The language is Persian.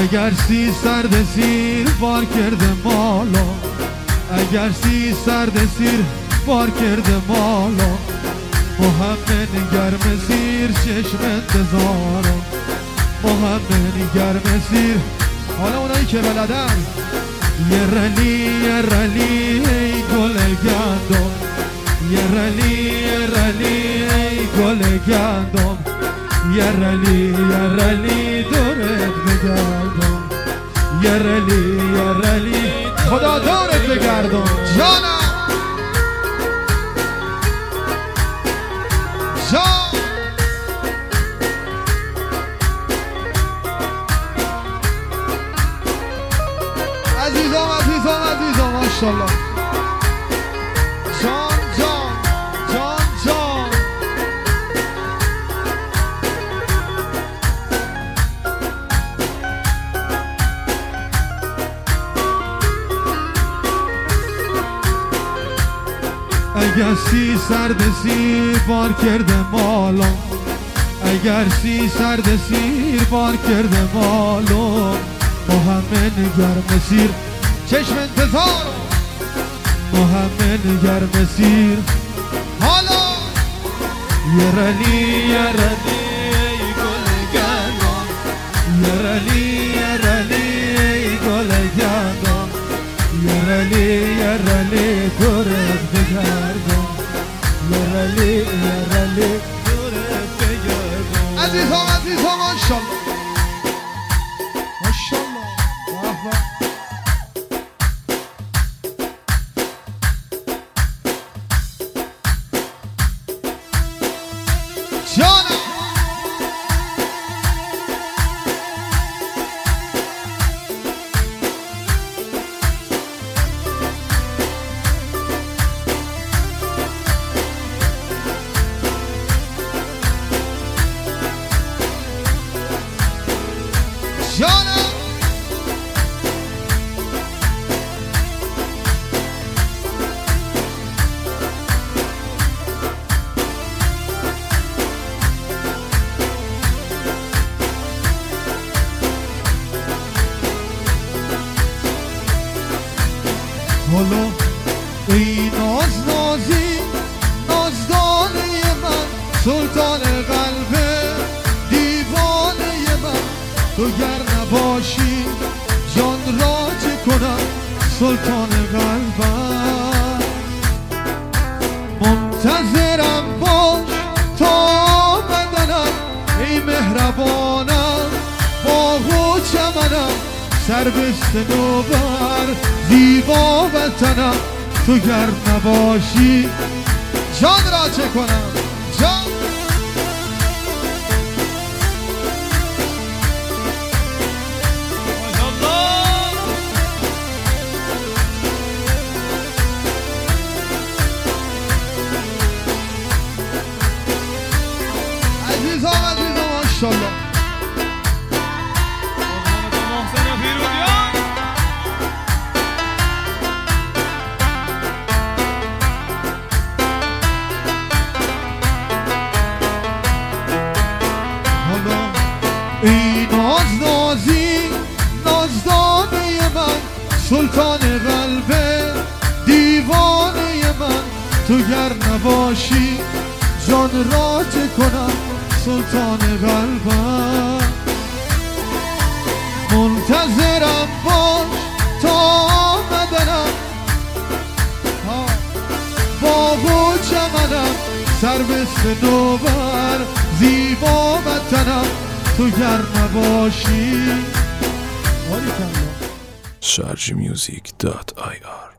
اگر سی سرد سیر بار کرده مالا اگر سی سرد سیر بار کرده مالا محمد گرم سیر چشم انتظارم محمد گرم سیر حالا اونایی که بلدن یه رلی ای گل گندم یه رلی ای گل گندم یه رلی دورت بگردم یه رلی خدا دورت بگردم جانم جان عزیزم ماشاءالله جان اگر سی سرد سیر بار کرده مالا اگر سی سرد سیر بار کرده مالا محمد گرم سیر چشم انتظار محمد گرم سیر حالا یه رلی گل گندم یه رلی گل گندم یه رلی دورت بگردم یه رلی دورت بگردم عزیزم ماشاءالله جانم حالا ای نازی نازدانه من سلطان قلب دیوانه من تو گر نباشی جان را چه کنم سلطان قلبم منتظرم باش تا آمدنم ای مهربانم باغ و چمنم سر به صنوبر زیبا وطنم تو گر نباشی جان را چه کنم جان عزیزم ماشاءالله ای نازی نازدانه من سلطان قلب دیوانه من تو گر نباشی جان را چه کنم سلطان قلبم منتظرم باش تا آمدنم باغ و چمنم سر به صنوبر زیبا وطنم تو گر نباشی. sharjmusic.ir